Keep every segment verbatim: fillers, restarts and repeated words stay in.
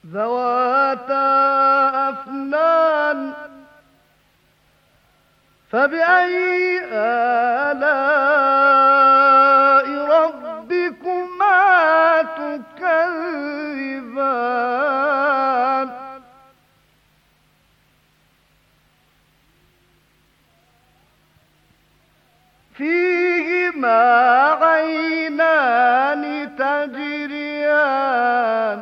ذواتا أفنان فبأي آلاء ربكما تكذبان فيهما عينان تجريان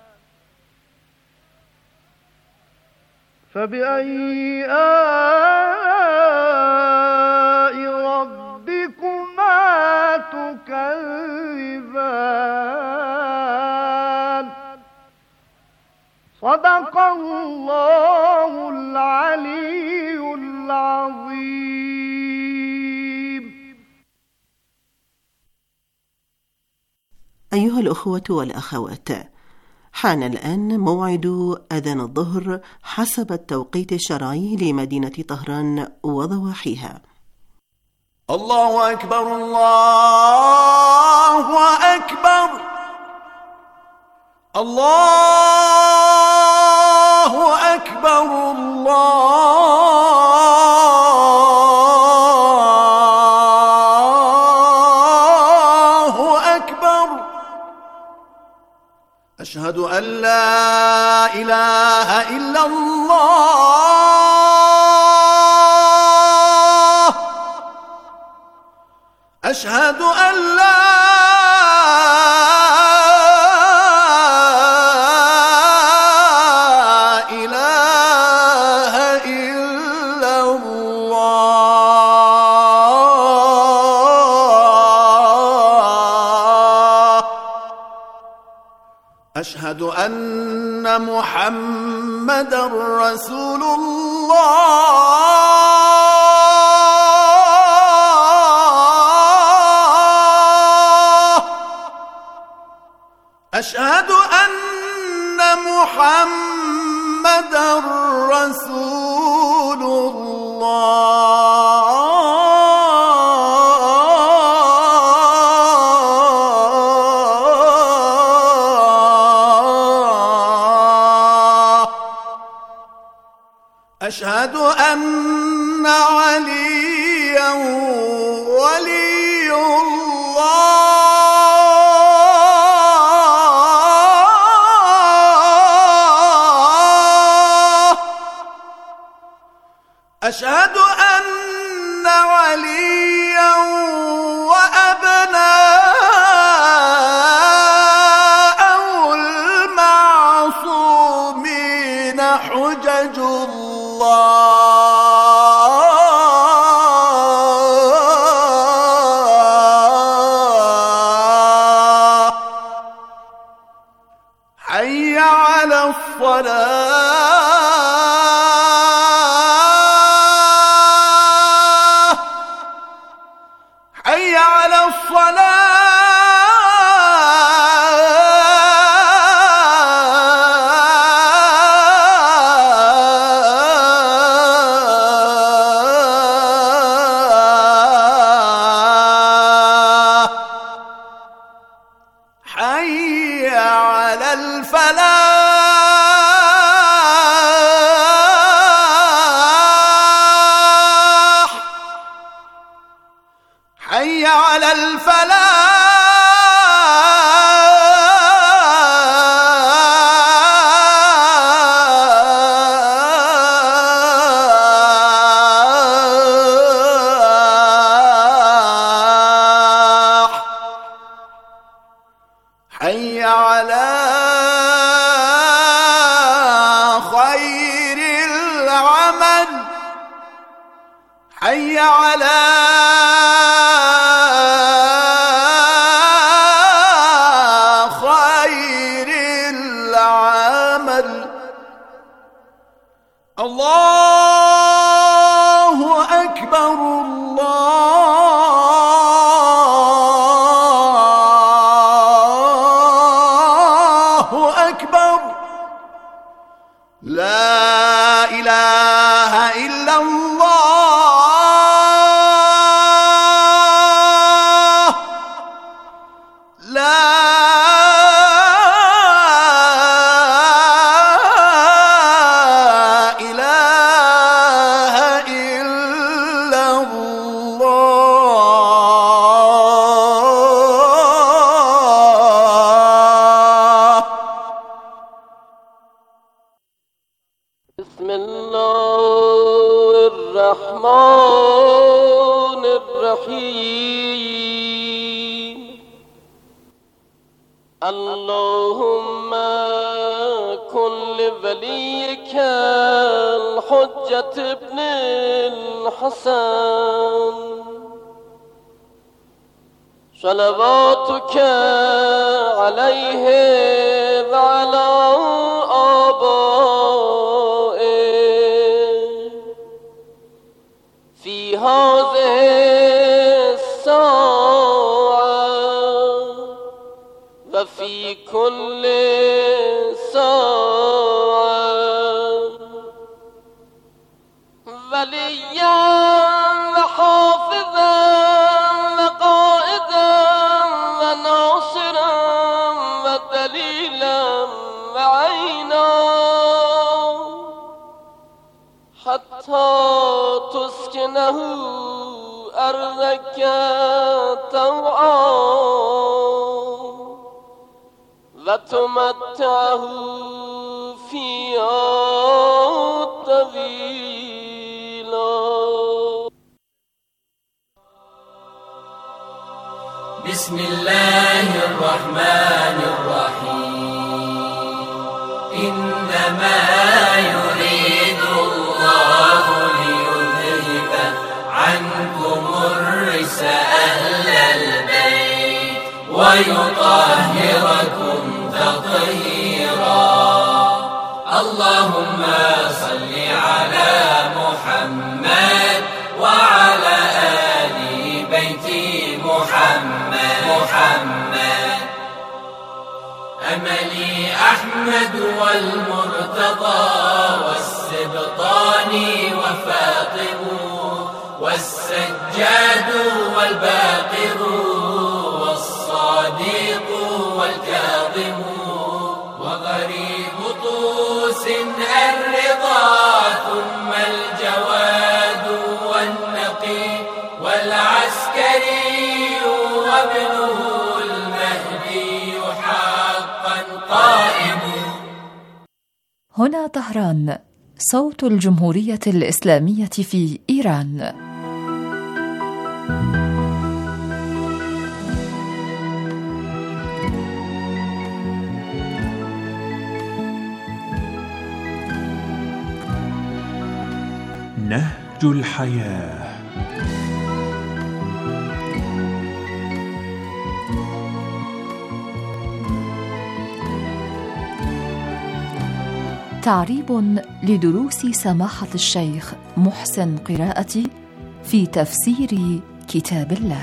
فبأي آلاء ربكما تكذبان صدق الله العلي العظيم. أيها الأخوة والأخوات، حان الآن موعد أذان الظهر حسب التوقيت الشرعي لمدينة طهران وضواحيها. الله أكبر الله أكبر الله أكبر الله أكبر أشهد أن لا إله إلا الله أشهد أن لا إله إلا الله أشهد أن محمدًا رسول الله أشهد أن محمدًا رسول الله أشهد أن عليا ولي الله أشهد أن عليا وأبناءه المعصومين حجج الله حي على الصلاة حي على الصلاة حي على الفلاح حي على الفلاح حي على خير العمل حي على خير العمل الله أكبر الله أكبر لا إله إلا الله لا بسم الله الرحمن الرحيم. اللهم كن لوليك الحجة ابن الحسن صلواتك عليه وعلى آبائه في هذه الساعة وفي كل ساعة وليا وحافظا وقائدا وناصرا ودليلا وعينا حتى تسكنه أرضك طوعا وتمتعه فيها طويلا. بسم الله الرحمن الرحيم. إنما يريد الله ليذهب عنكم الرجس أهل البيت ويطهركم تطهيرا. اللهم صل على محمد وعلى آل بيت محمد محمد. أملي أحمد والمرتضى والسبطان وفاطم والسجاد والباقر والصادق والكاظم وغريب طوس الرضا ثم الجواد والنقي والعسكري وابنه المهدي حقا قائم. هنا طهران، صوت الجمهورية الإسلامية في إيران. نهج الحياة. تعريب لدروس سماحة الشيخ محسن قراءتي في تفسير كتاب الله.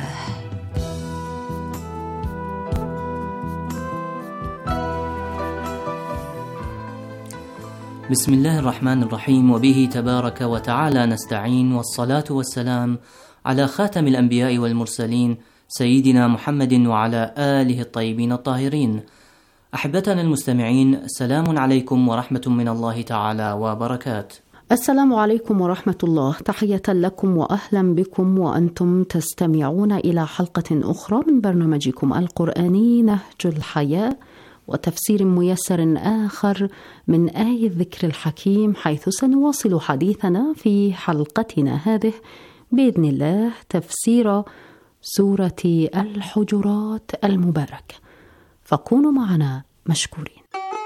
بسم الله الرحمن الرحيم، وبه تبارك وتعالى نستعين، والصلاة والسلام على خاتم الأنبياء والمرسلين سيدنا محمد وعلى آله الطيبين الطاهرين. أحبتنا المستمعين، سلام عليكم ورحمة من الله تعالى وبركاته. السلام عليكم ورحمة الله، تحية لكم وأهلا بكم وأنتم تستمعون إلى حلقة أخرى من برنامجكم القرآني نهج الحياة، وتفسير ميسر آخر من آية الذكر الحكيم، حيث سنواصل حديثنا في حلقتنا هذه بإذن الله تفسير سورة الحجرات المباركة، فكونوا معنا مشكورين.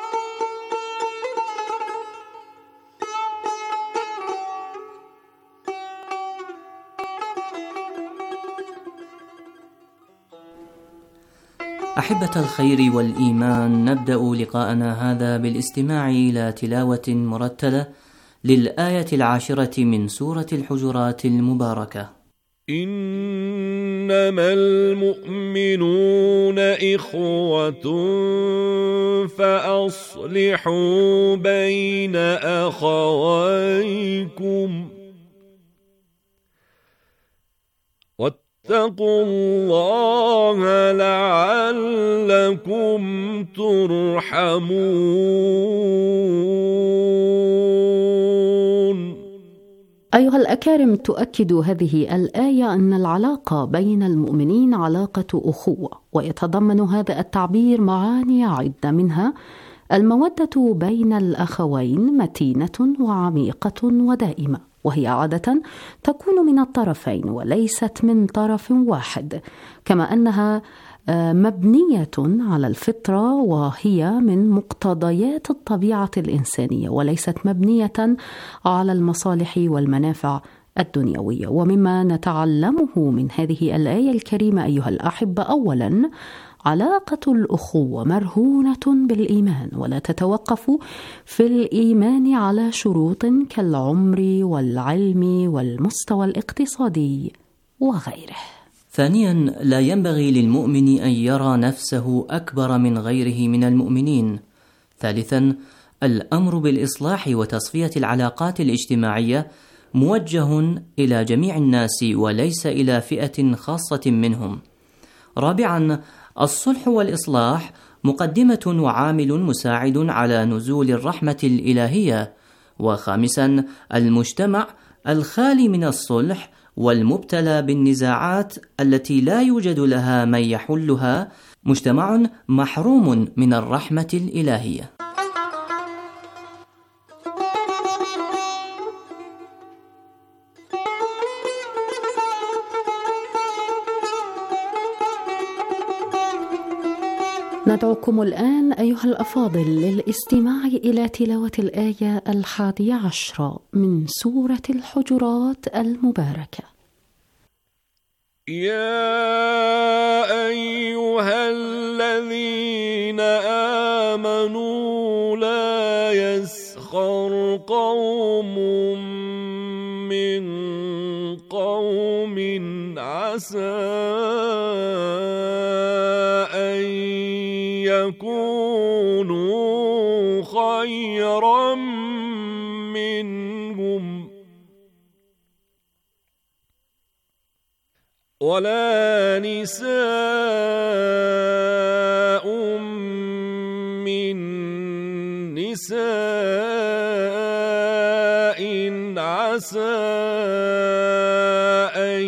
أحبة الخير والإيمان، نبدأ لقاءنا هذا بالاستماع إلى تلاوة مرتلة للآية العاشرة من سورة الحجرات المباركة. إنما المؤمنون إخوة فأصلحوا بين أخويكم واتقوا الله لعلكم ترحمون. أيها الأكارم، تؤكد هذه الآية أن العلاقة بين المؤمنين علاقة أخوة، ويتضمن هذا التعبير معاني عدة، منها المودة بين الأخوين متينة وعميقة ودائمة، وهي عادة تكون من الطرفين وليست من طرف واحد، كما أنها مبنية على الفطرة وهي من مقتضيات الطبيعة الإنسانية، وليست مبنية على المصالح والمنافع الدنيوية. ومما نتعلمه من هذه الآية الكريمة أيها الأحبة، أولاً علاقة الأخوة مرهونة بالإيمان، ولا تتوقف في الإيمان على شروط كالعمر والعلم والمستوى الاقتصادي وغيره. ثانياً، لا ينبغي للمؤمن أن يرى نفسه أكبر من غيره من المؤمنين. ثالثاً، الأمر بالإصلاح وتصفية العلاقات الاجتماعية موجه إلى جميع الناس وليس إلى فئة خاصة منهم. رابعاً، الصلح والإصلاح مقدمة وعامل مساعد على نزول الرحمة الإلهية. وخامساً، المجتمع الخالي من الصلح والمبتلى بالنزاعات التي لا يوجد لها من يحلها مجتمع محروم من الرحمة الإلهية. ندعوكم الآن أيها الأفاضل للاستماع إلى تلاوة الآية الحادية عشرة من سورة الحجرات المباركة. يا أيها الذين آمنوا لا يسخر قوم من قوم عسى أن يكونوا خيرا منهم ولا نساء من نساء عسى أن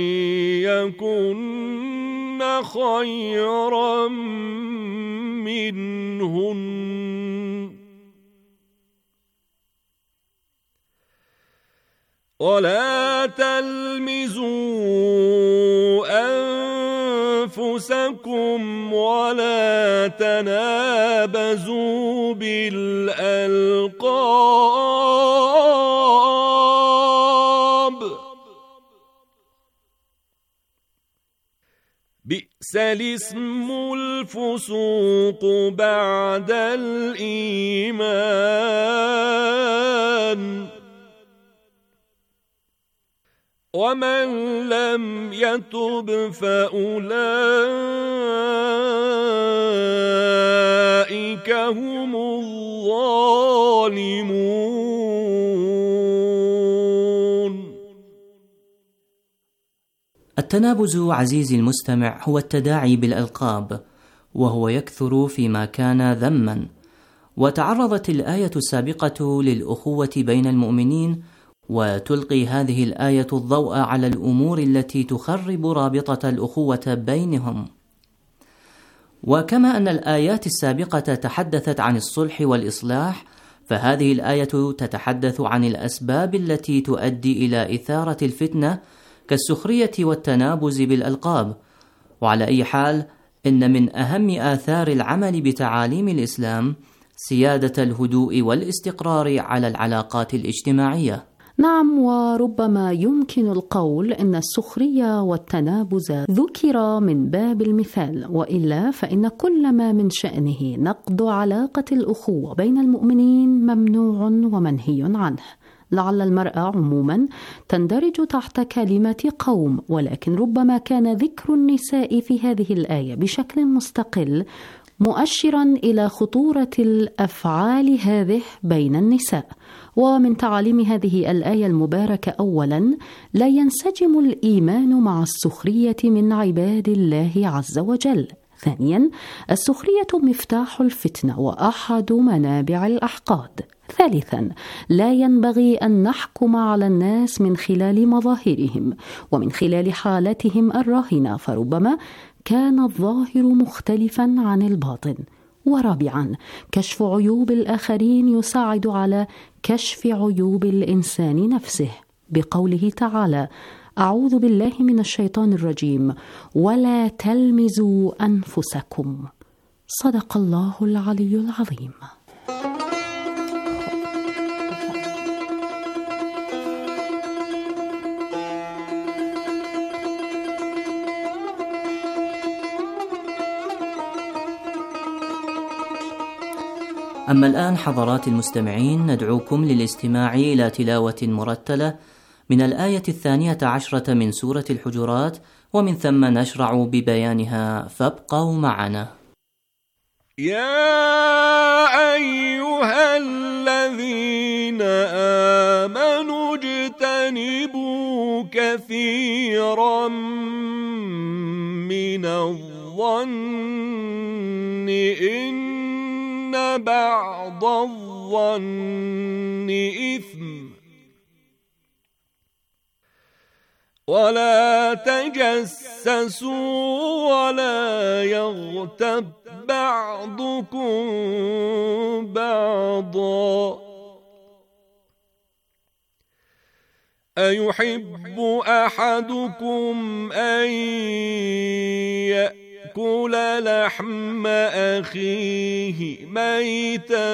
يكن خيرا منهن ولا تلمزوا أنفسكم ولا تنابزوا بالألقاب بئس الاسم الفسوق بعد الإيمان ومن لم يتب فأولئك هم الظالمون. التنابز عزيزي المستمع هو التداعي بالألقاب، وهو يكثر فيما كان ذما. وتعرضت الآية السابقة للأخوة بين المؤمنين، وتلقي هذه الآية الضوء على الأمور التي تخرب رابطة الأخوة بينهم. وكما أن الآيات السابقة تحدثت عن الصلح والإصلاح، فهذه الآية تتحدث عن الأسباب التي تؤدي إلى إثارة الفتنة كالسخرية والتنابز بالألقاب. وعلى أي حال، إن من أهم آثار العمل بتعاليم الإسلام سيادة الهدوء والاستقرار على العلاقات الاجتماعية. نعم، وربما يمكن القول إن السخرية والتنابز ذكر من باب المثال، وإلا فإن كل ما من شأنه نقض علاقة الأخوة بين المؤمنين ممنوع ومنهي عنه. لعل المرأة عموما تندرج تحت كلمة قوم، ولكن ربما كان ذكر النساء في هذه الآية بشكل مستقل مؤشرا إلى خطورة الأفعال هذه بين النساء. ومن تعاليم هذه الآية المباركة أولا، لا ينسجم الإيمان مع السخرية من عباد الله عز وجل. ثانيا، السخرية مفتاح الفتنة وأحد منابع الأحقاد. ثالثا، لا ينبغي أن نحكم على الناس من خلال مظاهرهم ومن خلال حالتهم الراهنة، فربما كان الظاهر مختلفا عن الباطن. ورابعا، كشف عيوب الآخرين يساعد على كشف عيوب الإنسان نفسه، بقوله تعالى: أعوذ بالله من الشيطان الرجيم، ولا تلمزوا أنفسكم. صدق الله العلي العظيم. أما الآن حضرات المستمعين، ندعوكم للاستماع إلى تلاوة مرتلة من الآية الثانية عشرة من سورة الحجرات، ومن ثم نشرع ببيانها، فابقوا معنا. يا أيها الذين آمنوا اجتنبوا كثيرا من الظن إن بعض الظن إثم، ولا تجسسوا ولا يغتب بعضكم بعضا، أيحب أحدكم أن يأكل لحم أخيه ميتا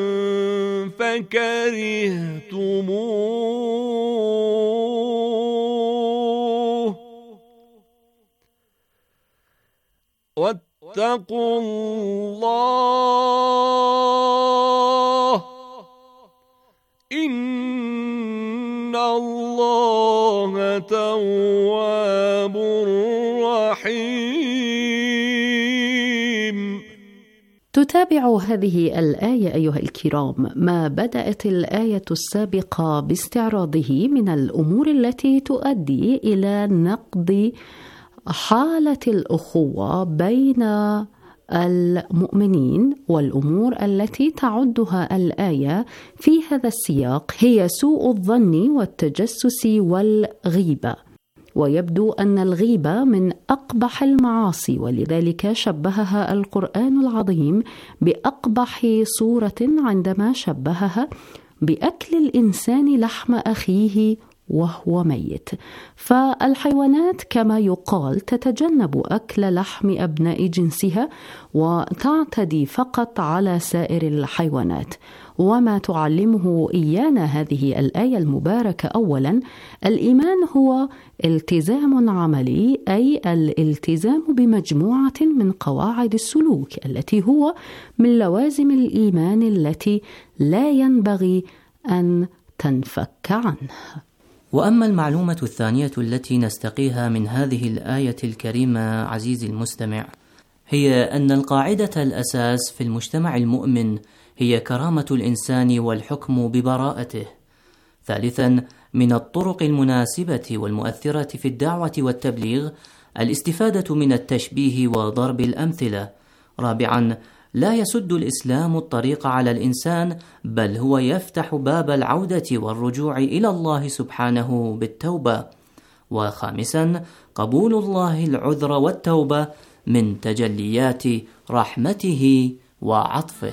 فكرهتموه، واتقوا الله إن الله تواب رحيم. تتابع هذه الآية أيها الكرام ما بدأت الآية السابقة باستعراضه من الأمور التي تؤدي إلى نقض حالة الأخوة بين المؤمنين، والأمور التي تعدها الآية في هذا السياق هي سوء الظن والتجسس والغيبة. ويبدو أن الغيبة من أقبح المعاصي، ولذلك شبهها القرآن العظيم بأقبح صورة عندما شبهها بأكل الإنسان لحم أخيه وهو ميت. فالحيوانات كما يقال تتجنب أكل لحم أبناء جنسها وتعتدي فقط على سائر الحيوانات. وما تعلمه إيانا هذه الآية المباركة أولا، الإيمان هو التزام عملي، أي الالتزام بمجموعة من قواعد السلوك التي هو من لوازم الإيمان التي لا ينبغي أن تنفك عنها. وأما المعلومة الثانية التي نستقيها من هذه الآية الكريمة عزيزي المستمع، هي أن القاعدة الأساس في المجتمع المؤمن هي كرامة الإنسان والحكم ببراءته. ثالثا، من الطرق المناسبة والمؤثرة في الدعوة والتبليغ الاستفادة من التشبيه وضرب الأمثلة. رابعا، لا يسد الإسلام الطريق على الإنسان، بل هو يفتح باب العودة والرجوع إلى الله سبحانه بالتوبة. وخامسا، قبول الله العذر والتوبة من تجليات رحمته وعطفه.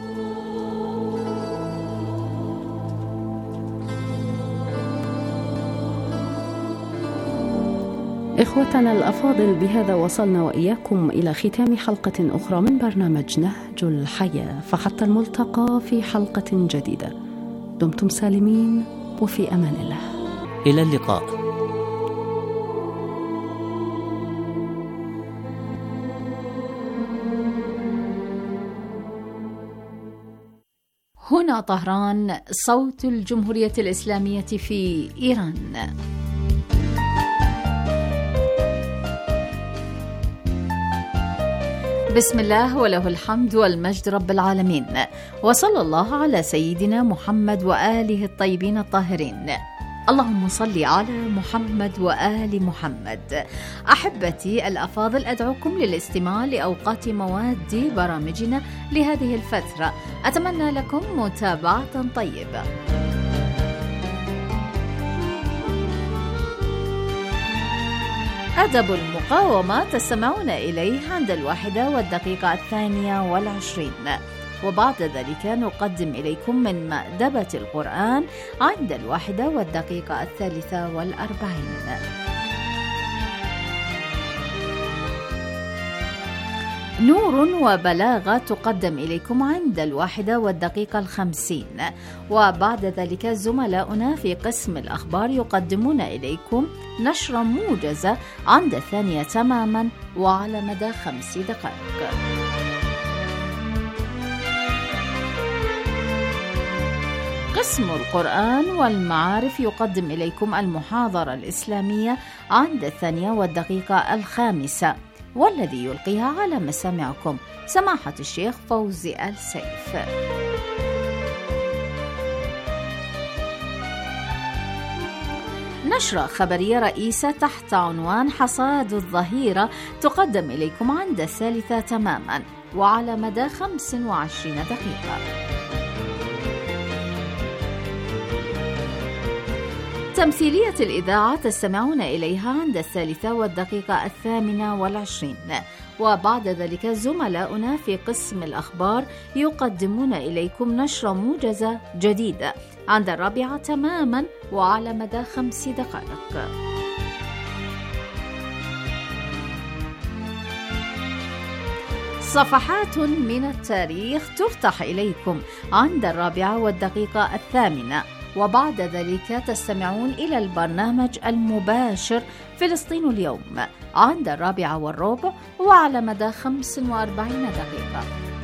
إخوتنا الأفاضل، بهذا وصلنا وإياكم إلى ختام حلقة أخرى من برنامج نهج الحياة، فحتى الملتقى في حلقة جديدة، دمتم سالمين وفي أمان الله. إلى اللقاء. هنا طهران، صوت الجمهورية الإسلامية في إيران. بسم الله وله الحمد والمجد رب العالمين، وصلى الله على سيدنا محمد وآله الطيبين الطاهرين. اللهم صل على محمد وآل محمد. أحبتي الأفاضل، أدعوكم للاستماع لأوقات مواد برامجنا لهذه الفترة. أتمنى لكم متابعة طيبة. أدب المقاومة تستمعون إليه عند الواحدة والدقيقة الثانية والعشرين، وبعد ذلك نقدم إليكم من مأدبة القرآن عند الواحدة والدقيقة الثالثة والأربعين. نور وبلاغة تقدم إليكم عند الواحدة والدقيقة الخمسين، وبعد ذلك زملاؤنا في قسم الأخبار يقدمون إليكم نشرة موجزة عند الثانية تماما وعلى مدى خمس دقائق. قسم القرآن والمعارف يقدم إليكم المحاضرة الإسلامية عند الثانية والدقيقة الخامسة، والذي يلقيها على مسامعكم سماحة الشيخ فوزي السيف. نشرة خبرية رئيسة تحت عنوان حصاد الظهيرة تقدم إليكم عند الثالثة تماما وعلى مدى خمس وعشرين دقيقة. تمثيلية الإذاعة تستمعون إليها عند الثالثة والدقيقة الثامنة والعشرين، وبعد ذلك زملاؤنا في قسم الأخبار يقدمون إليكم نشرة موجزة جديدة عند الرابعة تماما وعلى مدى خمس دقائق. صفحات من التاريخ تفتح إليكم عند الرابعة والدقيقة الثامنة، وبعد ذلك تستمعون إلى البرنامج المباشر فلسطين اليوم عند الرابعة والربع وعلى مدى خمس وأربعين دقيقة.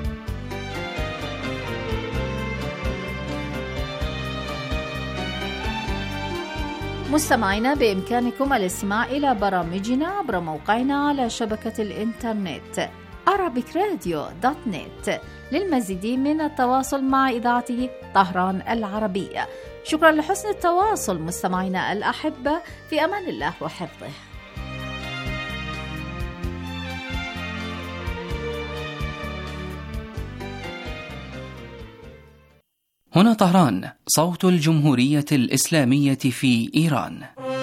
مستمعينا، بإمكانكم الاستماع إلى برامجنا عبر موقعنا على شبكة الإنترنت أرابيك راديو دوت نت. للمزيد من التواصل مع إذاعته طهران العربية. شكرا لحسن التواصل مستمعينا الأحبة، في أمان الله وحفظه. هنا طهران، صوت الجمهورية الإسلامية في إيران.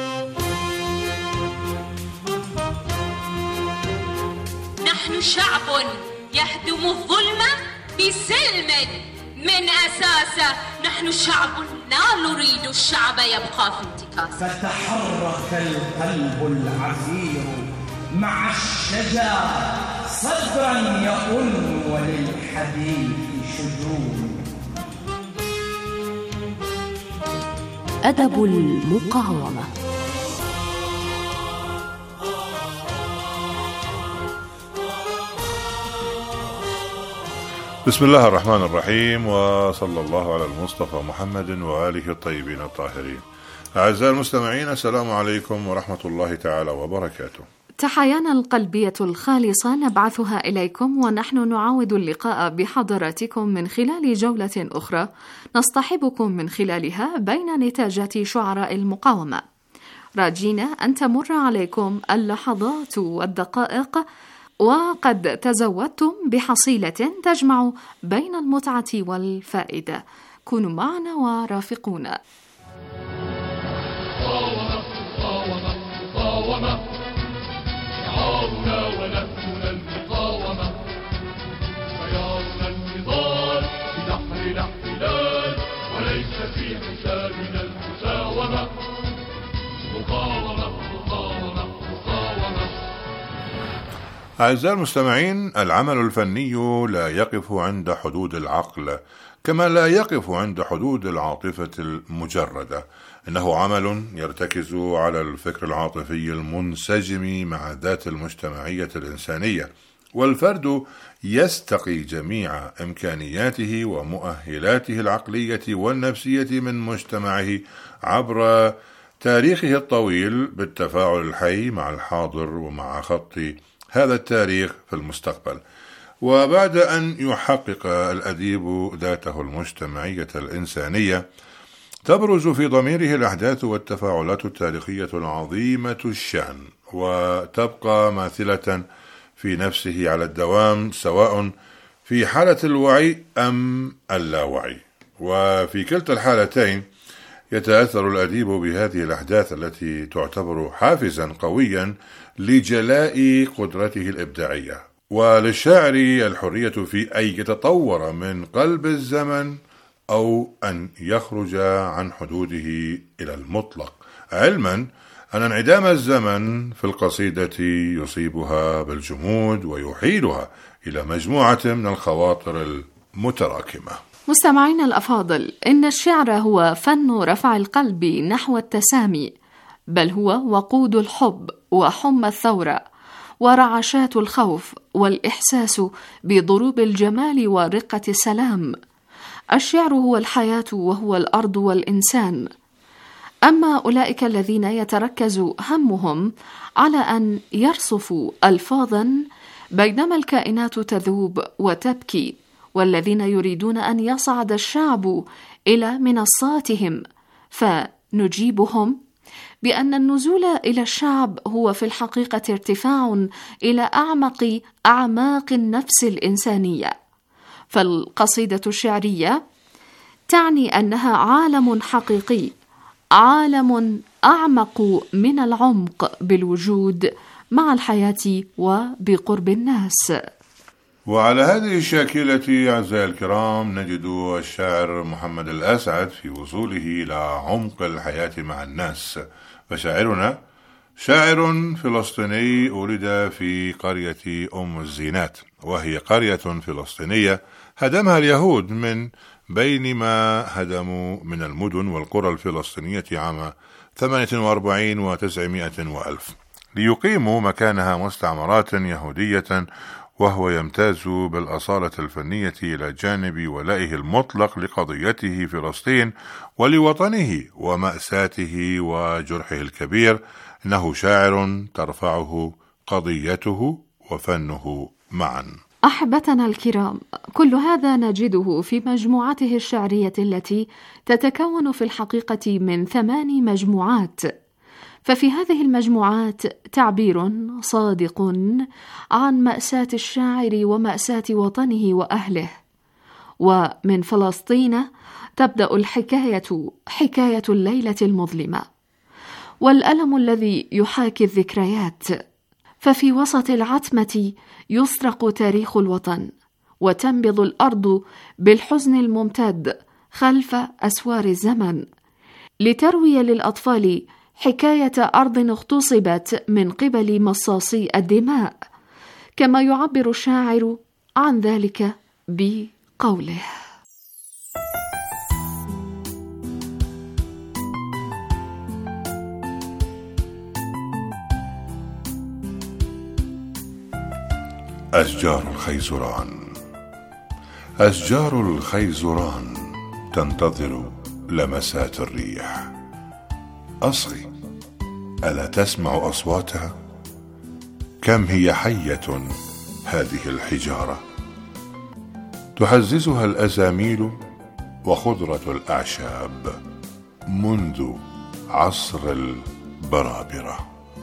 نحن شعب يهدم الظلم بسلم من أساسه. نحن شعب لا نريد الشعب يبقى في انتكاسه. فتحرك القلب العسير مع الشجاع صدرا يؤن وللحديث شجون. أدب المقاومة. بسم الله الرحمن الرحيم، وصلى الله على المصطفى محمد وآله الطيبين الطاهرين. أعزائي المستمعين، السلام عليكم ورحمة الله تعالى وبركاته. تحايانا القلبية الخالصة نبعثها إليكم، ونحن نعاود اللقاء بحضراتكم من خلال جولة أخرى نصطحبكم من خلالها بين نتاجات شعراء المقاومة، راجين أن تمر عليكم اللحظات والدقائق وقد تزودتم بحصيلة تجمع بين المتعة والفائدة. كونوا معنا ورافقونا. مقاومة مقاومة مقاومة شعارنا ونهجنا المقاومة، خيارنا النضال في بحر الاحتلال وليس في حسابنا المساومة. مقاومة مقاومة مقاومة. أعزائي المستمعين، العمل الفني لا يقف عند حدود العقل، كما لا يقف عند حدود العاطفة المجردة. إنه عمل يرتكز على الفكر العاطفي المنسجم مع الذات المجتمعية الإنسانية، والفرد يستقي جميع إمكانياته ومؤهلاته العقلية والنفسية من مجتمعه عبر تاريخه الطويل بالتفاعل الحي مع الحاضر ومع خط هذا التاريخ في المستقبل. وبعد أن يحقق الأديب ذاته المجتمعية الإنسانية، تبرز في ضميره الأحداث والتفاعلات التاريخية العظيمة الشأن، وتبقى ماثلة في نفسه على الدوام، سواء في حالة الوعي أم اللاوعي. وفي كلتا الحالتين يتأثر الأديب بهذه الأحداث التي تعتبر حافزا قويا لجلاء قدرته الإبداعية. وللشاعر الحرية في أن يتطور من قلب الزمن أو أن يخرج عن حدوده إلى المطلق، علما أن انعدام الزمن في القصيدة يصيبها بالجمود ويحيلها إلى مجموعة من الخواطر المتراكمة. مستمعينا الأفاضل، إن الشعر هو فن رفع القلب نحو التسامي، بل هو وقود الحب وحمى الثورة ورعشات الخوف والإحساس بضروب الجمال ورقة السلام. الشعر هو الحياة وهو الأرض والإنسان. أما أولئك الذين يتركز همهم على أن يرصفوا ألفاظا بينما الكائنات تذوب وتبكي، والذين يريدون أن يصعد الشعب إلى منصاتهم، فنجيبهم بأن النزول إلى الشعب هو في الحقيقة ارتفاع إلى أعمق أعماق النفس الإنسانية. فالقصيدة الشعرية تعني أنها عالم حقيقي، عالم أعمق من العمق بالوجود مع الحياة وبقرب الناس. وعلى هذه الشاكلة أعزائي الكرام نجد الشاعر محمد الأسعد في وصوله إلى عمق الحياة مع الناس. فشاعرنا شاعر فلسطيني ولد في قرية أم الزينات، وهي قرية فلسطينية هدمها اليهود من بين ما هدموا من المدن والقرى الفلسطينية عام ثمانية وأربعين وتسعمائة وألف ليقيموا مكانها مستعمرات يهودية، وهو يمتاز بالأصالة الفنية إلى جانب ولائه المطلق لقضيته فلسطين ولوطنه ومأساته وجرحه الكبير. إنه شاعر ترفعه قضيته وفنه معا. أحبتنا الكرام، كل هذا نجده في مجموعته الشعرية التي تتكون في الحقيقة من ثمان مجموعات. ففي هذه المجموعات تعبير صادق عن مأساة الشاعر ومأساة وطنه وأهله. ومن فلسطين تبدأ الحكاية، حكاية الليلة المظلمة والألم الذي يحاكي الذكريات. ففي وسط العتمة يسرق تاريخ الوطن، وتنبض الأرض بالحزن الممتد خلف أسوار الزمن، لتروي للأطفال حكاية أرض اغتصبت من قبل مصاصي الدماء، كما يعبر الشاعر عن ذلك بقوله: أشجار الخيزران، أشجار الخيزران تنتظر لمسات الريح. أصغي، ألا تسمع أصواتها؟ كم هي حية هذه الحجارة، تحززها الأزاميل وخضرة الأعشاب منذ عصر البرابرة.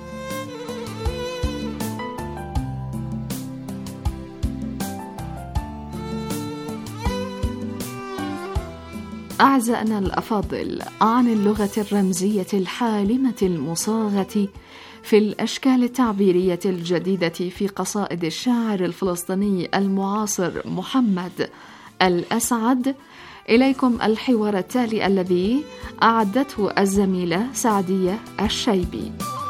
أعزائنا الأفاضل، عن اللغة الرمزية الحالمة المصاغة في الأشكال التعبيرية الجديدة في قصائد الشاعر الفلسطيني المعاصر محمد الأسعد، إليكم الحوار التالي الذي أعدته الزميلة سعدية الشيبي.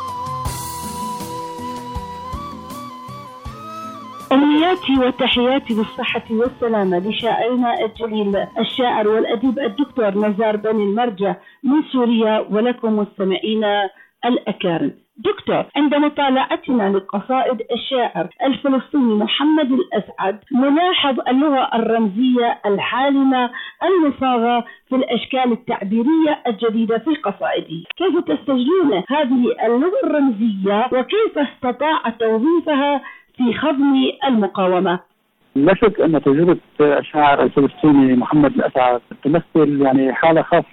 أمنياتي وتحياتي بالصحة والسلامة لشاعرنا الجليل الشاعر والأديب الدكتور نزار بن المرجع من سوريا، ولكم مستمعين الأكارم. دكتور، عند مطالعتنا لقصائد الشاعر الفلسطيني محمد الأسعد نلاحظ اللغة الرمزية الحالمة المصاغة في الأشكال التعبيرية الجديدة في قصائده. كيف تستجدون هذه اللغة الرمزية وكيف استطاع توظيفها في خضم المقاومة؟ لا شك أن تجربة الشاعر الفلسطيني محمد الأسعد تمثل يعني حالة خاصة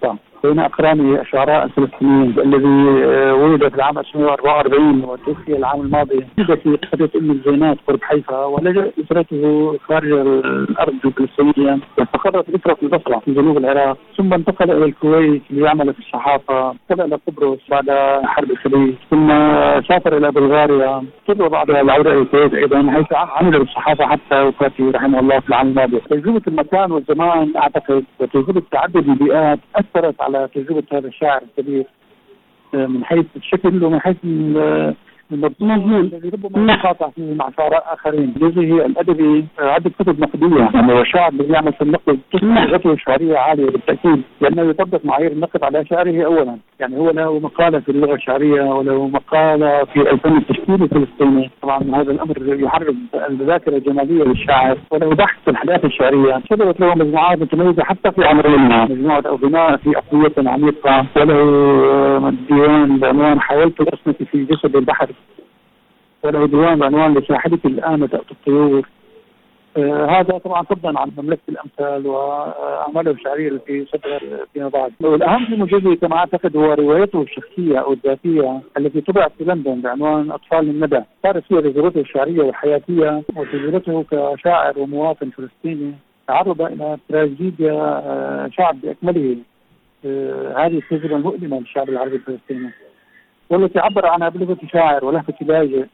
بين أقران الشعراء الفلسطينيين الذي ولد في العام ألف وتسعمائة وأربعة وأربعين وتوفي العام الماضي. ولد في قرية أم الزينات قرب حيفا، ولجأت أسرته خارج الأرض الفلسطينية واستقرت الأسرة في البصرة في جنوب العراق، ثم انتقل إلى الكويت ليعمل في الصحافة، انتقل إلى قبرص بعد حرب الخليج، ثم سافر إلى بلغاريا، اضطر بعدها العودة إلى الكويت أيضا حيث عمل بالصحافة حتى وفاته رحمه الله في العام الماضي. تجربة المكان والزمان أعتقد وتجربة تعدد البيئات أثرت على تجربة هذا الشاعر الكبير من حيث الشكل ومن حيث المضمون الذي ربما يقاطع فيه مع شعراء آخرين. جزئه الأدبي عدة كتب نقدية، يعني هو شاعر الذي يعمل في النقد لغته الشعرية عالية بالتأكيد، لأنه يطبق معايير النقد على شعره أولا. يعني هو له مقالة في اللغة الشعرية وله مقالة في الفن التشكيلي الفلسطيني، طبعا هذا الأمر يحرك الذاكرة الجمالية للشاعر، وله بحث في الحداثة الشعرية، صدرت له مجموعات متميزة حتى في عمرنا، مجموعة الغناء في أقوية عميقة، وله ديوان بعنوان حاولت رسمتي في جسد البحر، وله ديوان بعنوان لساحلتي الآن تأتي الطيور. آه هذا طبعا فضلا عن مملكة الأمثال وأعماله الشعرية التي صدر فيما بعد. والأهم في مجلده كما أعتقد هو روايته الشخصية أو الذاتية التي طبعت في لندن بعنوان أطفال الندى، صارت فيها تجربته الشعرية والحياتية وتجربته كشاعر ومواطن فلسطيني تعرض إلى تراجيديا آه شعب بأكمله. آه هذه التجربة المؤلمة للشعب العربي الفلسطيني، والتي عبر عنها بلغة شاعر ولهفة لاجئ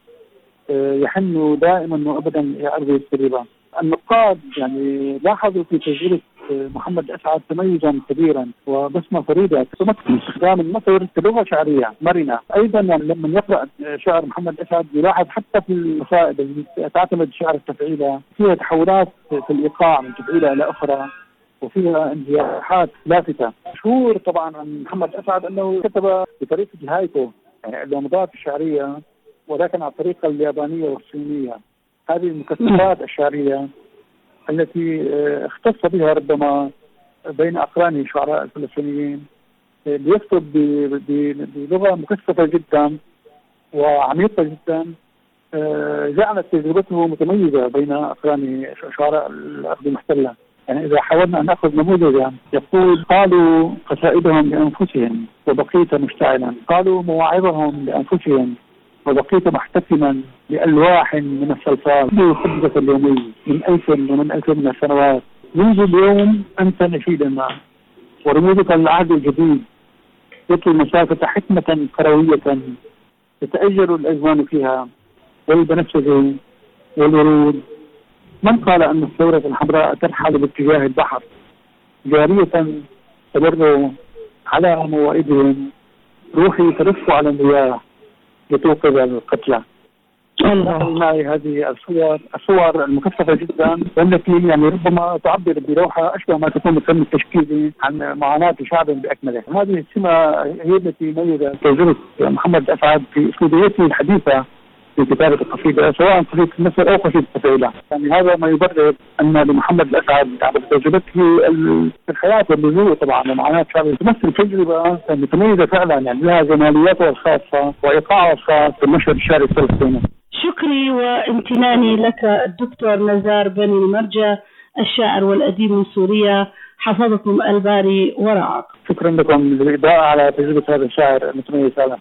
يحن دائما وابدا الى ارضه الكريمه. النقاد يعني لاحظوا في تجربه محمد اسعد تميزا كبيرا وبسمه فريده تمكن استخدام النثر كلغه شعريه مرنه. ايضا يعني لما يقرا شعر محمد اسعد يلاحظ حتى في القصائد التي تعتمد شعر التفعيله فيها تحولات في الايقاع من تفعيله الى اخرى، وفيها انزياحات لافتة. مشهور طبعا عن محمد أسعد أنه كتب بطريقة الهايكو، يعني اللمضات الشعرية ولكن على الطريقة اليابانية والصينية. هذه المكتبات الشعرية التي اختص بها ربما بين أقرانه الشعراء الفلسطينيين، ليكتب بلغة مكثفة جدا وعميقة جدا، جعلت تجربته متميزة بين أقرانه شعراء الأرض المحتلة. يعني إذا حاولنا أن نأخذ نموذجا يقول: قالوا قصائدهم لأنفسهم وبقيت مشتعلا، قالوا مواعظهم لأنفسهم وبقيت محتكما بألواح من الصلصال، خبزة اليومي من ألف ومن ألف من السنوات، منذ اليوم أنت نشيدنا ورموزك العهد الجديد، يطوي مسافة حكمة كروية تتأجر الأزمان فيها والبنفسجي والورود. من قال أن الثورة الحمراء ترحل باتجاه البحر جارية تمر على موائدهم، روحي ترف على المياه لتوقظ القتلى. الله معي هذه الصور الصور المكثفة جدا، والتي يعني ربما تعبر بلوحة أشبه ما تكون الفن التشكيلي عن معاناة شعب بأكمله. هذه السمة هي التي ميزت تجربة محمد أسعد في أسلوبيته الحديثة في كتابة القصيدة، سواء قصيدة النثر أو قصيدة التفعيلة. يعني هذا ما يبرر أن لمحمد الأسعد على تجربته في الحياة واللجوء طبعا ومعاناة شعبه تمثل تجربة متميزة فعلا، يعني لها جمالياتها الخاصة وإيقاعها الخاص في المشهد الشعري الفلسطيني. شكري وامتناني لك الدكتور نزار بني المرجع، الشاعر والأديب من سوريا، حفظكم الباري ورعاك. شكرا لكم للإضاءة على تجربة هذا الشاعر المتميز فعلا.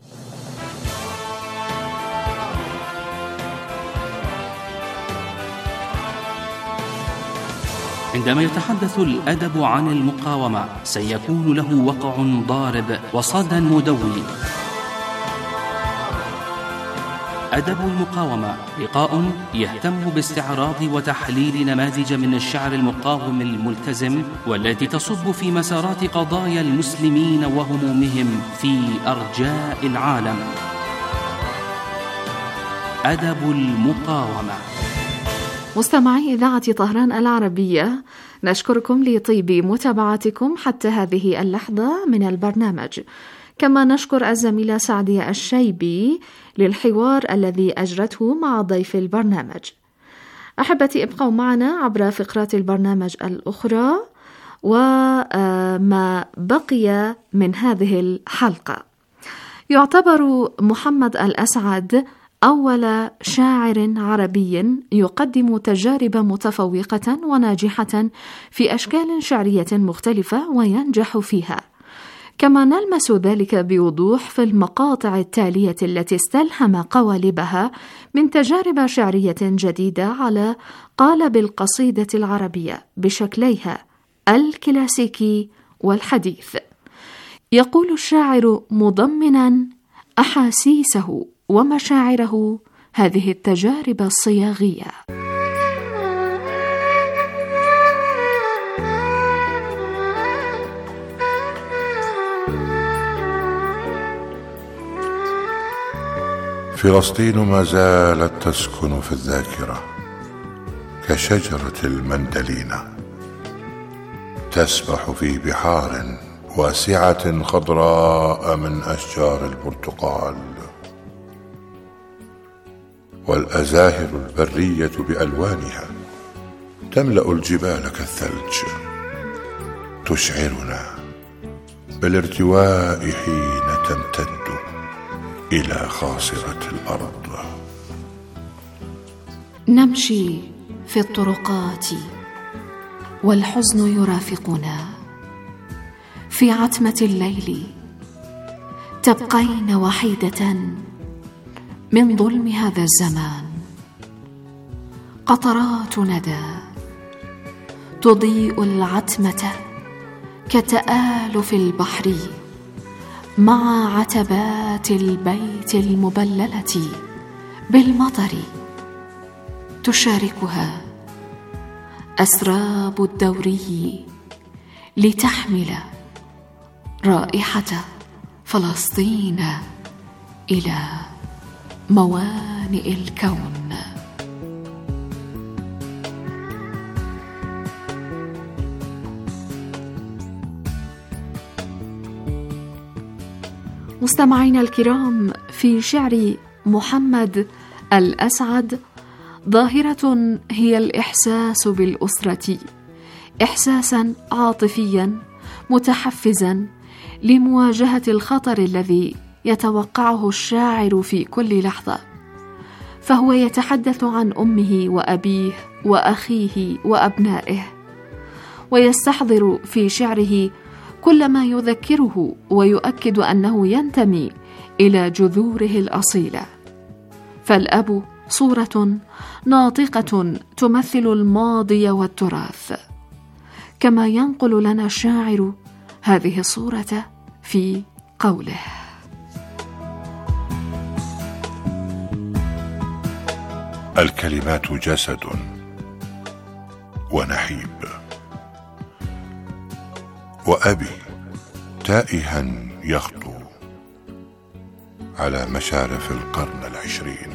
عندما يتحدث الأدب عن المقاومة سيكون له وقع ضارب وصدى مدوي. أدب المقاومة لقاء يهتم باستعراض وتحليل نماذج من الشعر المقاوم الملتزم والتي تصب في مسارات قضايا المسلمين وهمومهم في أرجاء العالم. أدب المقاومة. مستمعي إذاعة طهران العربية، نشكركم لطيب متابعتكم حتى هذه اللحظة من البرنامج، كما نشكر الزميلة سعدية الشيبي للحوار الذي أجرته مع ضيف البرنامج. أحبتي، ابقوا معنا عبر فقرات البرنامج الأخرى وما بقي من هذه الحلقة. يعتبر محمد الأسعد أول شاعر عربي يقدم تجارب متفوقة وناجحة في أشكال شعرية مختلفة وينجح فيها. كما نلمس ذلك بوضوح في المقاطع التالية التي استلهم قوالبها من تجارب شعرية جديدة على قالب القصيدة العربية بشكليها الكلاسيكي والحديث. يقول الشاعر مضمنا أحاسيسه ومشاعره هذه التجارب الصياغية: فلسطين ما زالت تسكن في الذاكرة كشجرة المندلينة، تسبح في بحار واسعة خضراء من أشجار البرتقال، والأزاهر البرية بألوانها تملأ الجبال كالثلج، تشعرنا بالارتواء حين تمتد إلى خاصرة الأرض. نمشي في الطرقات والحزن يرافقنا، في عتمة الليل تبقين وحيدة من ظلم هذا الزمان، قطرات ندى تضيء العتمة كتآلف البحر مع عتبات البيت المبللة بالمطر، تشاركها أسراب الدوري لتحمل رائحة فلسطين إلى موانئ الكون. مستمعينا الكرام، في شعر محمد الأسعد ظاهرة هي الإحساس بالأسرة، إحساسا عاطفيا متحفزا لمواجهة الخطر الذي يتوقعه الشاعر في كل لحظة، فهو يتحدث عن أمه وأبيه وأخيه وأبنائه، ويستحضر في شعره كل ما يذكره ويؤكد أنه ينتمي إلى جذوره الأصيلة. فالأب صورة ناطقة تمثل الماضي والتراث، كما ينقل لنا الشاعر هذه الصورة في قوله: الكلمات جسد ونحيب، وأبي تائها يخطو على مشارف القرن العشرين.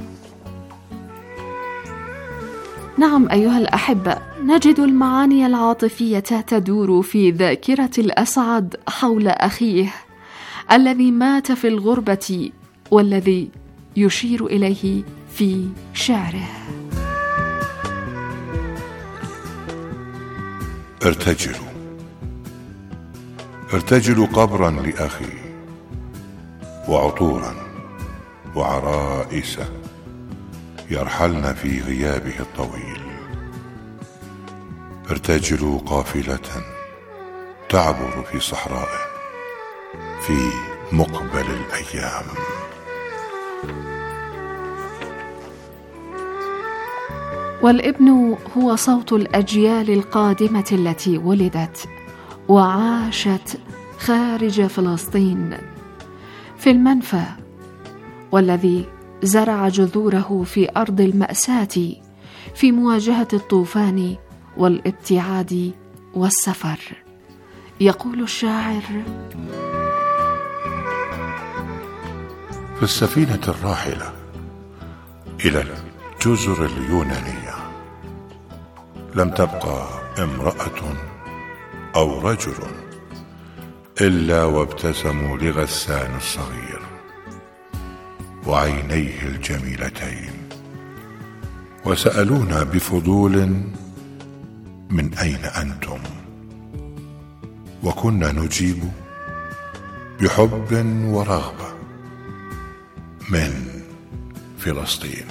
نعم أيها الأحبة، نجد المعاني العاطفية تدور في ذاكرة الأسعد حول أخيه الذي مات في الغربة، والذي يشير إليه في شعره: ارتجلوا ارتجلوا قبرا لأخي، وعطورا وعرائس يرحلن في غيابه الطويل. ارتجلوا قافلة تعبر في صحرائه في مقبل الأيام. والابن هو صوت الأجيال القادمة التي ولدت وعاشت خارج فلسطين في المنفى، والذي زرع جذوره في أرض المأساة في مواجهة الطوفان والابتعاد والسفر. يقول الشاعر: في السفينة الراحلة إلى الجزر اليونانية لم تبقى امرأة أو رجل إلا وابتسموا لغسان الصغير وعينيه الجميلتين، وسألونا بفضول: من أين أنتم؟ وكنا نجيب بحب ورغبة: من فلسطين.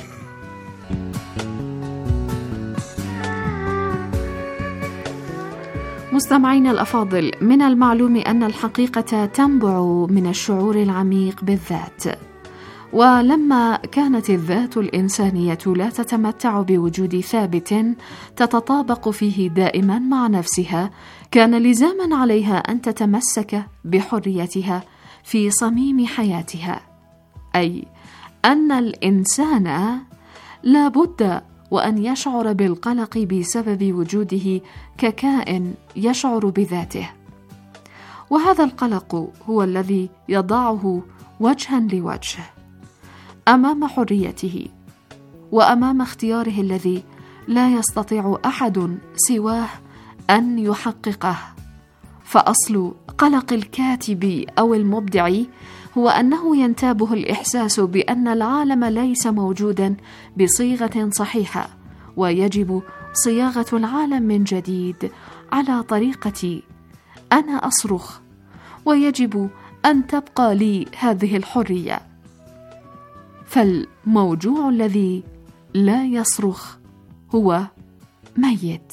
مستمعينا الأفاضل، من المعلوم أن الحقيقة تنبع من الشعور العميق بالذات، ولما كانت الذات الإنسانية لا تتمتع بوجود ثابت تتطابق فيه دائما مع نفسها، كان لزاما عليها أن تتمسك بحريتها في صميم حياتها، أي أن الإنسان لا بد وأن يشعر بالقلق بسبب وجوده ككائن يشعر بذاته، وهذا القلق هو الذي يضعه وجها لوجه أمام حريته وأمام اختياره الذي لا يستطيع أحد سواه أن يحققه. فأصل قلق الكاتب أو المبدع هو أنه ينتابه الإحساس بأن العالم ليس موجودا بصيغة صحيحة، ويجب صياغة العالم من جديد على طريقة أنا أصرخ، ويجب أن تبقى لي هذه الحرية. فالموجوع الذي لا يصرخ هو ميت.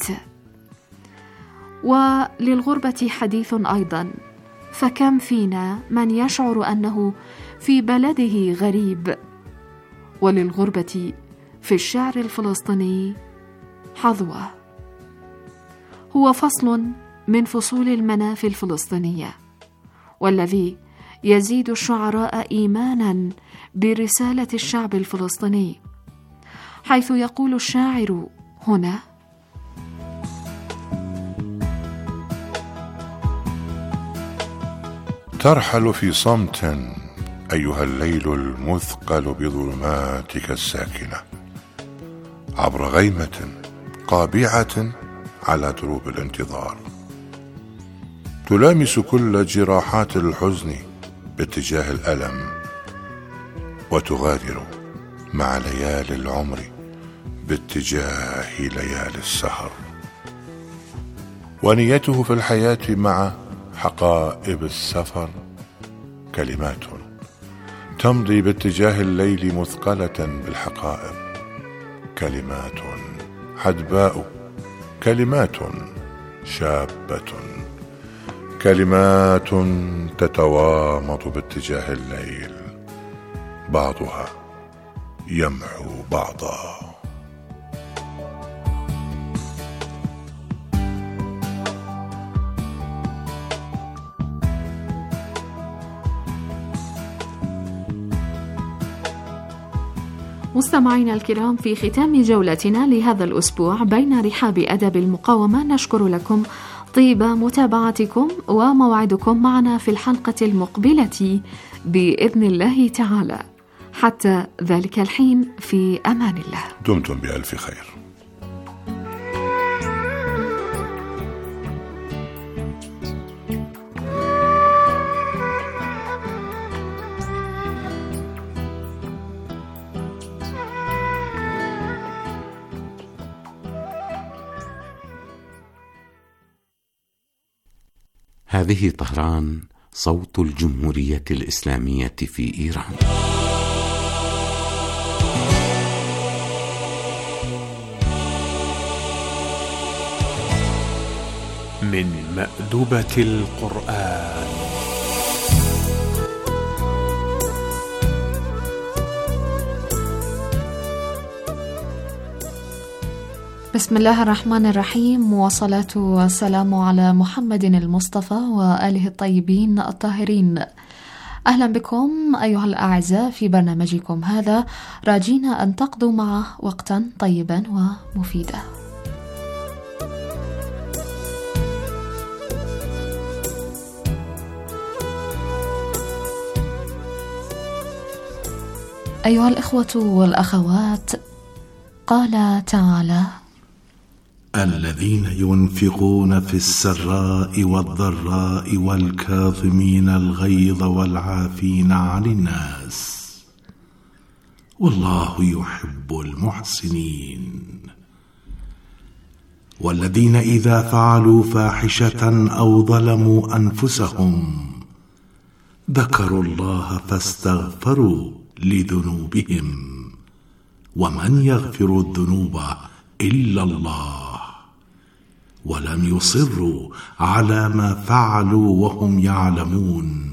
وللغربة حديث أيضا، فكم فينا من يشعر أنه في بلده غريب، وللغربة في الشعر الفلسطيني حظوة، هو فصل من فصول المنافي الفلسطينية، والذي يزيد الشعراء إيمانا برسالة الشعب الفلسطيني، حيث يقول الشاعر هنا: ترحل في صمت أيها الليل المثقل بظلماتك الساكنة، عبر غيمة قابعة على دروب الانتظار، تلامس كل جراحات الحزن باتجاه الألم، وتغادر مع ليالي العمر باتجاه ليالي السهر. ونيته في الحياة مع حقائب السفر كلمات تمضي باتجاه الليل مثقلة بالحقائب، كلمات حدباء، كلمات شابة، كلمات تتوامض باتجاه الليل، بعضها يمحو بعضا. مستمعينا الكرام، في ختام جولتنا لهذا الأسبوع بين رحاب أدب المقاومة، نشكر لكم طيب متابعتكم، وموعدكم معنا في الحلقة المقبلة بإذن الله تعالى. حتى ذلك الحين، في أمان الله. دمتم بألف خير. هذه طهران، صوت الجمهورية الإسلامية في إيران. من مأدبة القرآن. بسم الله الرحمن الرحيم، والصلاة والسلام على محمد المصطفى وآله الطيبين الطاهرين. أهلا بكم أيها الأعزاء في برنامجكم هذا، راجينا أن تقضوا معه وقتا طيبا ومفيدا. أيها الإخوة والأخوات، قال تعالى: الذين ينفقون في السراء والضراء والكاظمين الغيظ والعافين عن الناس والله يحب المحسنين. والذين إذا فعلوا فاحشة أو ظلموا أنفسهم ذكروا الله فاستغفروا لذنوبهم ومن يغفر الذنوب إلا الله ولم يصروا على ما فعلوا وهم يعلمون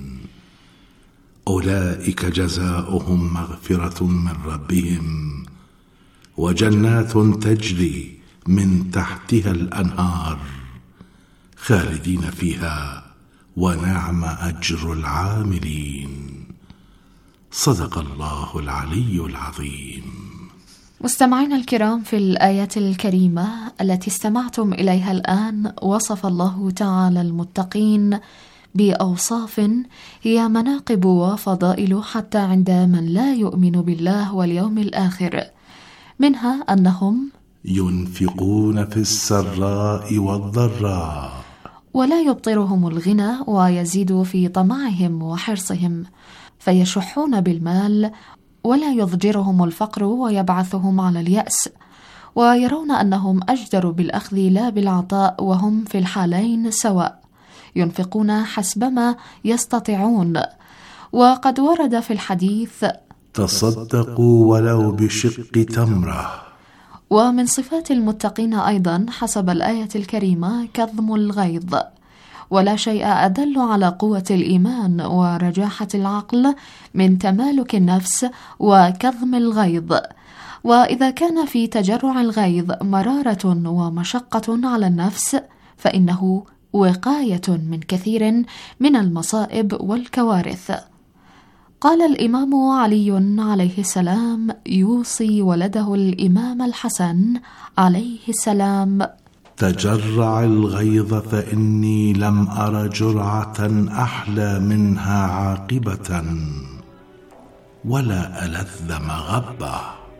أولئك جزاؤهم مغفرة من ربهم وجنات تجري من تحتها الأنهار خالدين فيها ونعم أجر العاملين. صدق الله العلي العظيم. مستمعينا الكرام، في الآية الكريمة التي استمعتم إليها الآن وصف الله تعالى المتقين بأوصاف هي مناقب وفضائل حتى عند من لا يؤمن بالله واليوم الآخر، منها أنهم ينفقون في السراء والضراء ولا يبطرهم الغنى ويزيد في طمعهم وحرصهم، فيشحون بالمال ولا يضجرهم الفقر ويبعثهم على اليأس، ويرون أنهم أجدر بالأخذ لا بالعطاء، وهم في الحالين سواء، ينفقون حسبما يستطيعون. وقد ورد في الحديث تصدقوا ولو بشق تمرة. ومن صفات المتقين أيضا حسب الآية الكريمة كظم الغيظ، ولا شيء أدل على قوة الإيمان ورجاحة العقل من تمالك النفس وكظم الغيظ. وإذا كان في تجرع الغيظ مرارة ومشقة على النفس فإنه وقاية من كثير من المصائب والكوارث. قال الإمام علي عليه السلام يوصي ولده الإمام الحسن عليه السلام: تجرع الغيظ فإني لم أر جرعة أحلى منها عاقبة ولا ألذ مغبة.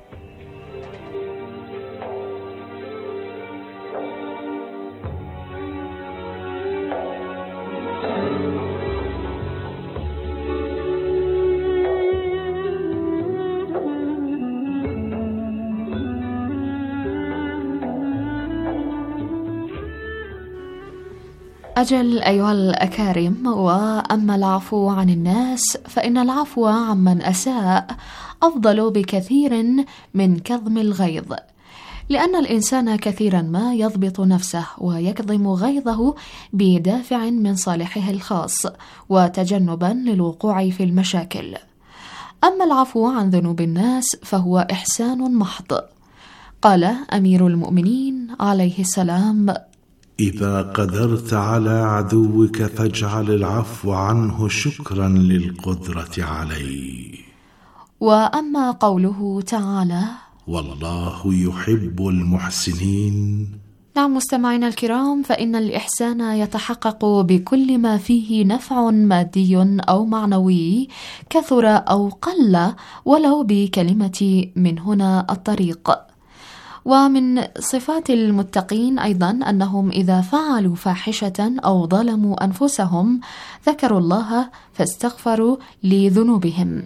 أجل أيها الأكارم، وأما العفو عن الناس فإن العفو عمن أساء أفضل بكثير من كظم الغيظ، لأن الإنسان كثيرا ما يضبط نفسه ويكظم غيظه بدافع من صالحه الخاص وتجنبا للوقوع في المشاكل. أما العفو عن ذنوب الناس فهو إحسان محض. قال أمير المؤمنين عليه السلام: إذا قدرت على عدوك فاجعل العفو عنه شكرا للقدرة عليه. وأما قوله تعالى: والله يحب المحسنين. نعم مستمعينا الكرام، فإن الإحسان يتحقق بكل ما فيه نفع مادي أو معنوي كثر أو قل، ولو بكلمة من هنا الطريق. ومن صفات المتقين أيضا أنهم إذا فعلوا فاحشة أو ظلموا أنفسهم ذكروا الله فاستغفروا لذنوبهم.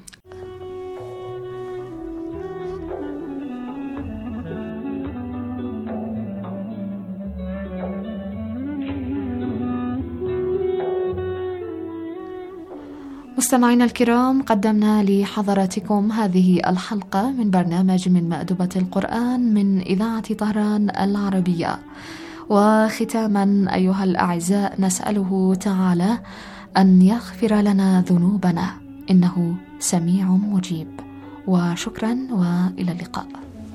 مستمعينا الكرام، قدمنا لحضراتكم هذه الحلقة من برنامج من مأدبة القرآن من إذاعة طهران العربية. وختاما أيها الأعزاء، نسأله تعالى أن يغفر لنا ذنوبنا إنه سميع مجيب. وشكرا وإلى اللقاء.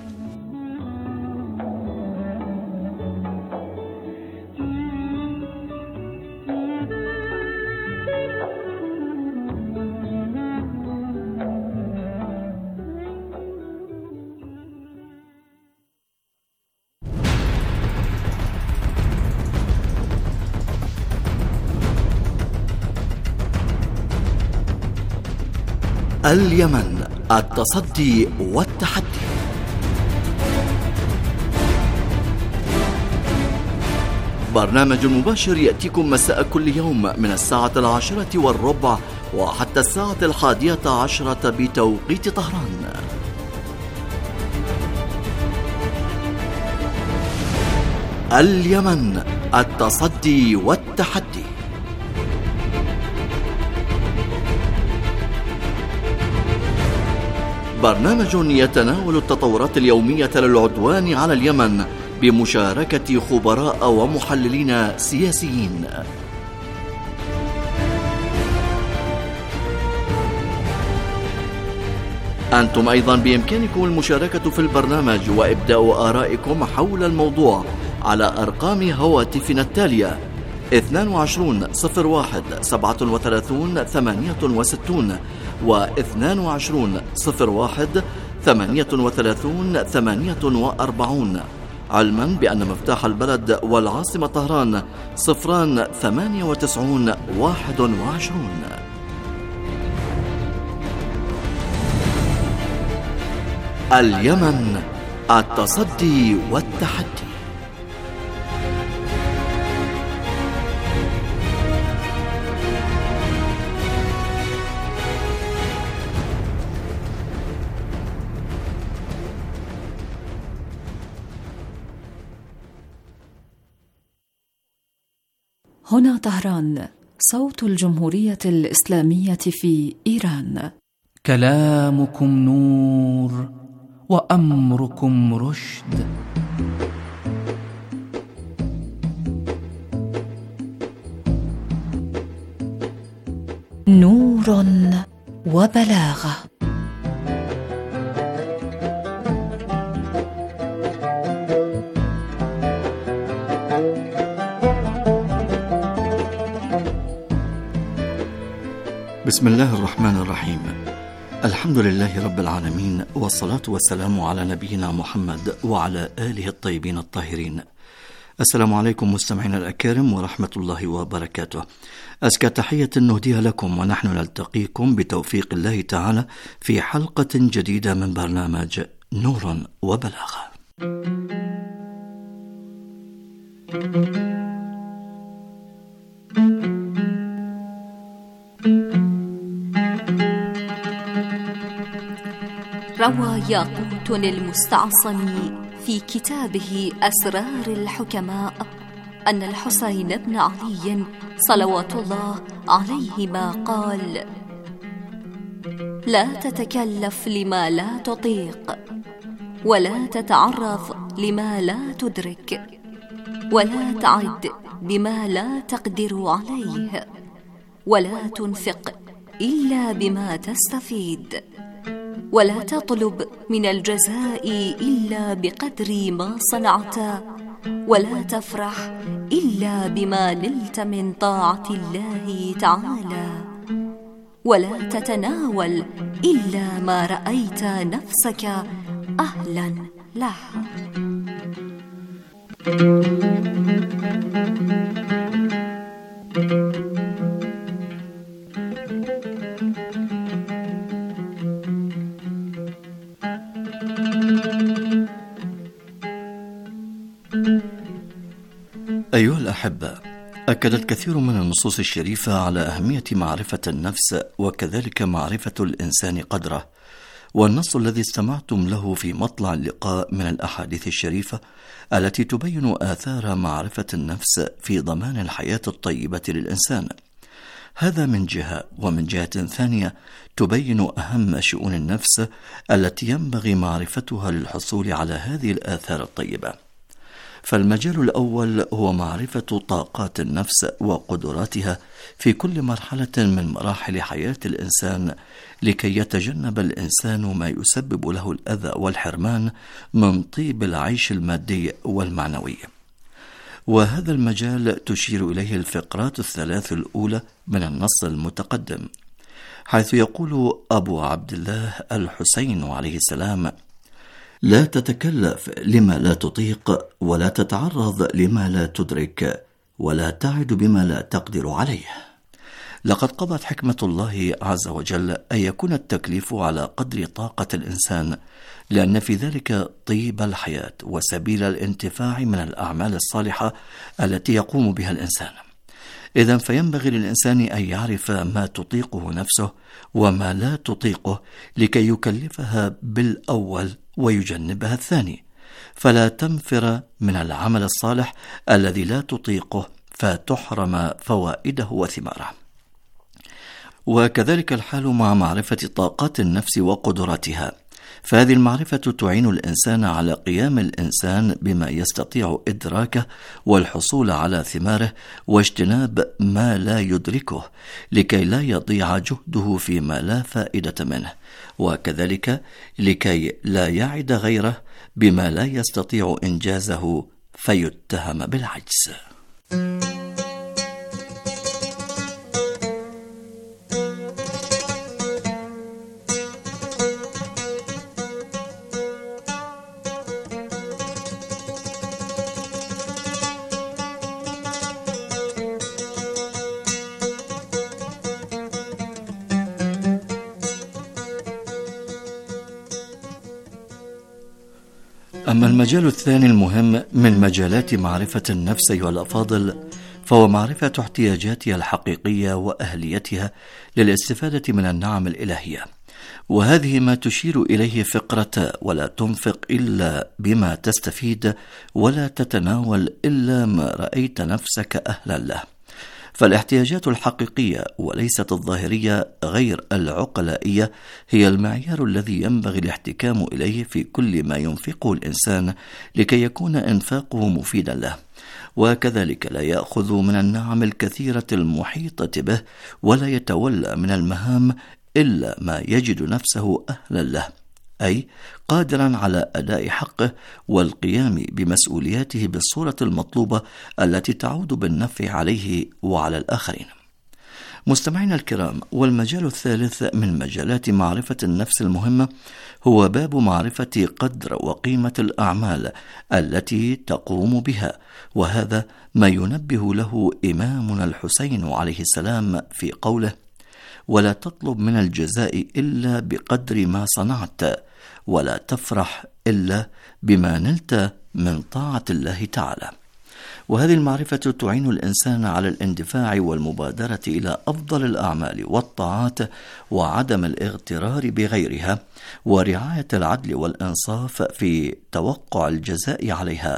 اليمن، التصدي والتحدي. برنامج مباشر يأتيكم مساء كل يوم من الساعة العاشرة والربع وحتى الساعة الحادية عشرة بتوقيت طهران. اليمن، التصدي والتحدي. برنامج يتناول التطورات اليومية للعدوان على اليمن بمشاركة خبراء ومحللين سياسيين. أنتم أيضا بإمكانكم المشاركة في البرنامج وإبداء آرائكم حول الموضوع على أرقام هواتفنا التالية: اثنان وعشرون صفر واحد سبعة وثلاثون ثمانية وستون و اثنان وعشرون صفر واحد ثمانية وثلاثون ثمانية وأربعون، علما بأن مفتاح البلد والعاصمة طهران صفران ثمانية وتسعون واحد وعشرون. اليمن، التصدي والتحدي. هنا طهران، صوت الجمهورية الإسلامية في إيران. كلامكم نور وأمركم رشد. نور وبلاغة. بسم الله الرحمن الرحيم. الحمد لله رب العالمين، والصلاة والسلام على نبينا محمد وعلى آله الطيبين الطاهرين. السلام عليكم مستمعينا الأكارم ورحمة الله وبركاته. أزكى تحية نهديها لكم ونحن نلتقيكم بتوفيق الله تعالى في حلقة جديدة من برنامج نور وبلاغة. روى ياقوت المستعصم في كتابه أسرار الحكماء أن الحسين بن علي صلوات الله عليهما قال: لا تتكلف لما لا تطيق، ولا تتعرض لما لا تدرك، ولا تعد بما لا تقدر عليه، ولا تنفق إلا بما تستفيد، ولا تطلب من الجزاء إلا بقدر ما صنعت، ولا تفرح إلا بما نلت من طاعة الله تعالى، ولا تتناول إلا ما رأيت نفسك أهلا له. أيها الأحبة، أكدت كثير من النصوص الشريفة على أهمية معرفة النفس وكذلك معرفة الإنسان قدره، والنص الذي استمعتم له في مطلع اللقاء من الأحاديث الشريفة التي تبين آثار معرفة النفس في ضمان الحياة الطيبة للإنسان. هذا من جهة، ومن جهة ثانية تبين أهم شؤون النفس التي ينبغي معرفتها للحصول على هذه الآثار الطيبة. فالمجال الأول هو معرفة طاقات النفس وقدراتها في كل مرحلة من مراحل حياة الإنسان، لكي يتجنب الإنسان ما يسبب له الأذى والحرمان من طيب العيش المادي والمعنوي. وهذا المجال تشير إليه الفقرات الثلاث الأولى من النص المتقدم، حيث يقول أبو عبد الله الحسين عليه السلام: لا تتكلف لما لا تطيق، ولا تتعرض لما لا تدرك، ولا تعد بما لا تقدر عليه. لقد قضت حكمة الله عز وجل أن يكون التكليف على قدر طاقة الإنسان، لأن في ذلك طيب الحياة وسبيل الانتفاع من الأعمال الصالحة التي يقوم بها الإنسان. إذن فينبغي للإنسان أن يعرف ما تطيقه نفسه وما لا تطيقه، لكي يكلفها بالأول ويجنبها الثاني، فلا تنفر من العمل الصالح الذي لا تطيقه فتحرم فوائده وثماره. وكذلك الحال مع معرفة طاقات النفس وقدراتها، فهذه المعرفة تعين الإنسان على قيام الإنسان بما يستطيع إدراكه والحصول على ثماره واجتناب ما لا يدركه لكي لا يضيع جهده فيما لا فائدة منه، وكذلك لكي لا يعد غيره بما لا يستطيع إنجازه فيتهم بالعجز. أما المجال الثاني المهم من مجالات معرفة النفس أيها الأفاضل فهو معرفة احتياجاتها الحقيقية وأهليتها للاستفادة من النعم الإلهية، وهذه ما تشير إليه فقرة ولا تنفق إلا بما تستفيد ولا تتناول إلا ما رأيت نفسك أهلا له. فالاحتياجات الحقيقية وليست الظاهرية غير العقلائية هي المعيار الذي ينبغي الاحتكام إليه في كل ما ينفقه الإنسان لكي يكون إنفاقه مفيدا له، وكذلك لا يأخذ من النعم الكثيرة المحيطة به ولا يتولى من المهام إلا ما يجد نفسه أهلا له، أي قادرا على أداء حقه والقيام بمسؤولياته بالصورة المطلوبة التي تعود بالنفع عليه وعلى الآخرين. مستمعينا الكرام، والمجال الثالث من مجالات معرفة النفس المهمة هو باب معرفة قدر وقيمة الأعمال التي تقوم بها، وهذا ما ينبه له إمامنا الحسين عليه السلام في قوله: ولا تطلب من الجزاء إلا بقدر ما صنعت، ولا تفرح إلا بما نلت من طاعة الله تعالى. وهذه المعرفة تعين الإنسان على الاندفاع والمبادرة إلى أفضل الأعمال والطاعات وعدم الاغترار بغيرها، ورعاية العدل والإنصاف في توقع الجزاء عليها،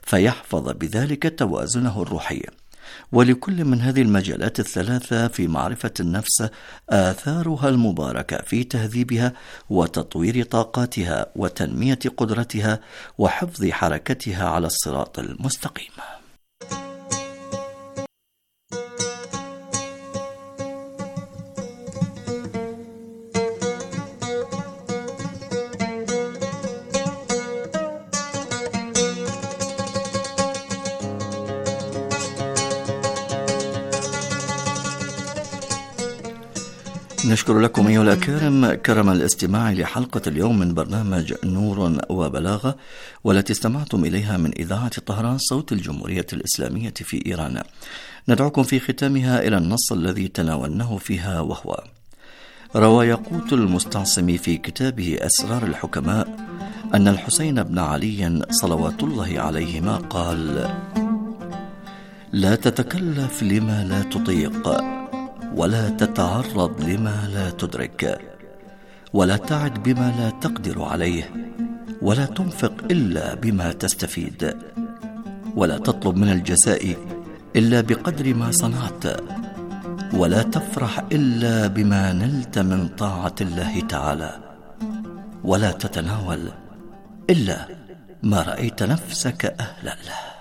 فيحفظ بذلك توازنه الروحي. ولكل من هذه المجالات الثلاثة في معرفة النفس آثارها المباركة في تهذيبها وتطوير طاقاتها وتنمية قدرتها وحفظ حركتها على الصراط المستقيم. نشكر لكم أيها الأكارم كرم الاستماع لحلقة اليوم من برنامج نور وبلاغة، والتي استمعتم إليها من إذاعة طهران صوت الجمهورية الإسلامية في إيران. ندعوكم في ختامها إلى النص الذي تناولناه فيها، وهو: روى ياقوت المستعصم في كتابه أسرار الحكماء أن الحسين بن علي صلوات الله عليهما قال: لا تتكلف لما لا تطيق، ولا تتعرض لما لا تدرك، ولا تعد بما لا تقدر عليه، ولا تنفق إلا بما تستفيد، ولا تطلب من الجزاء إلا بقدر ما صنعت، ولا تفرح إلا بما نلت من طاعة الله تعالى، ولا تتناول إلا ما رأيت نفسك أهلا له.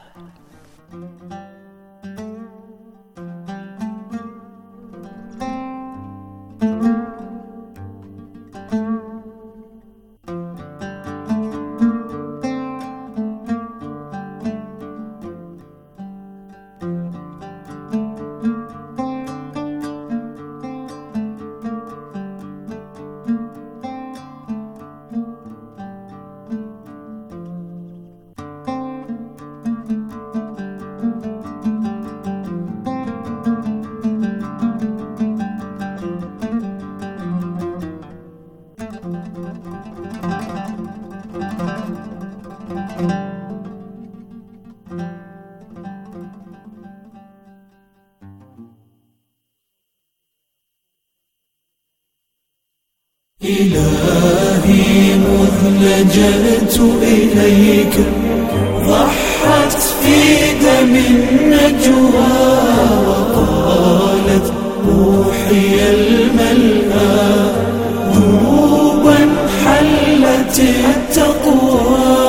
إلهي مذ لجأت إليك ضحت في دم النجوى، وقالت روحي الملأى ذنوبا حلت التقوى